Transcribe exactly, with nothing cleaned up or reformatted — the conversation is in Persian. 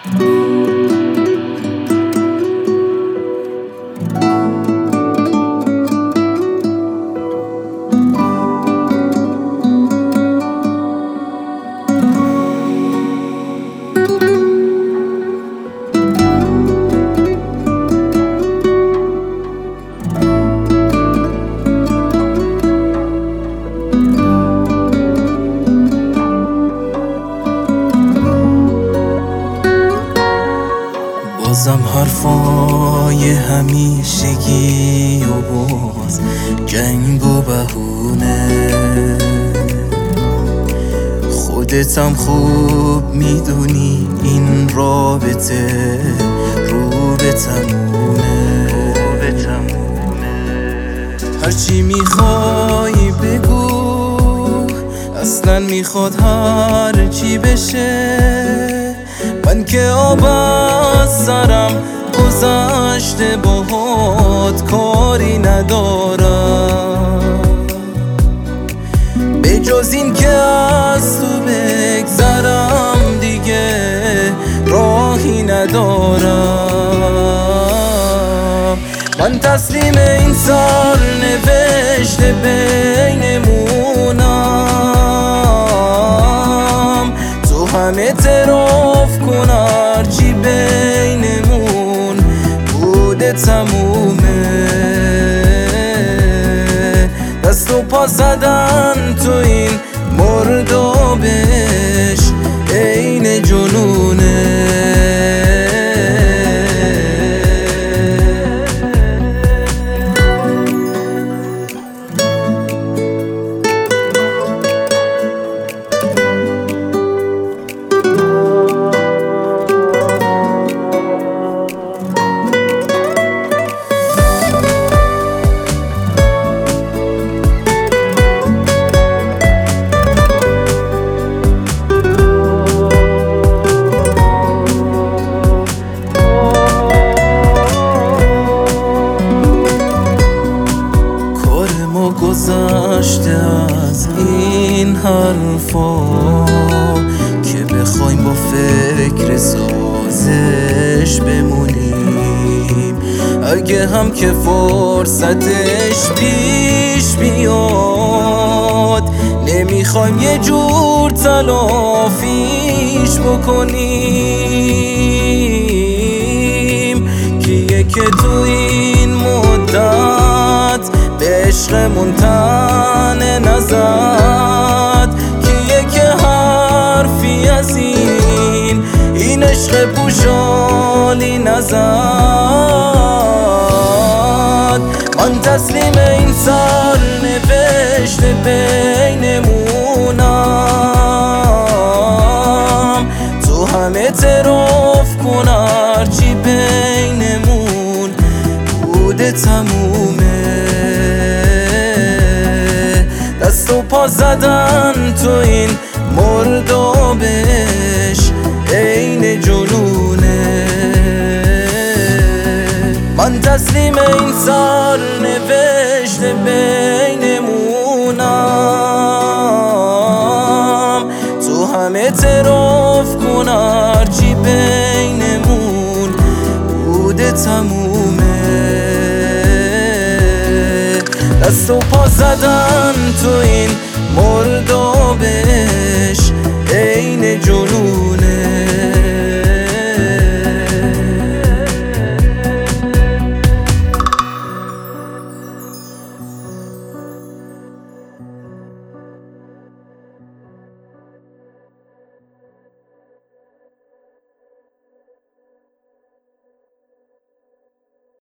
بازم حرفای همیشگی و باز جنگ و بهونه، خودتم خوب میدونی این رابطه رو به تمومه. هرچی میخوای بگو، اصلا میخواد هرچی بشه، من که آب از سرم گذشته باهات کاری ندارم، به جز این که از تو بگذرم دیگه راهی ندارم. من تسلیم این سرنوشت بینمونم، تو هم اعتراف کن هرچی بینمون بوده تمومه. دست و پا زدن تو این مردابش عین جنونه. گذشته از این حرفا که بخوایم با فکر سازش بمونیم، اگه هم که فرصتش پیش بیاد نمیخوایم یه جور تلافیش بکنیم. کیه که تو این مدت به عشقمون تنه نزد، کیه که حرفی از این این عشق پوشالی نزد. من تسلیم این سرنوشت بینمونم، تو هم اعتراف کن هرچی بینمون بوده تمومه. دست و پا زدن تو این مردابش عین جنونه. من تسلیم این سرنوشت بینمونم، تو هم اعتراف کن هرچی بینمون بوده تمومه. دست و پا زدن تو این مردابش عین جنون.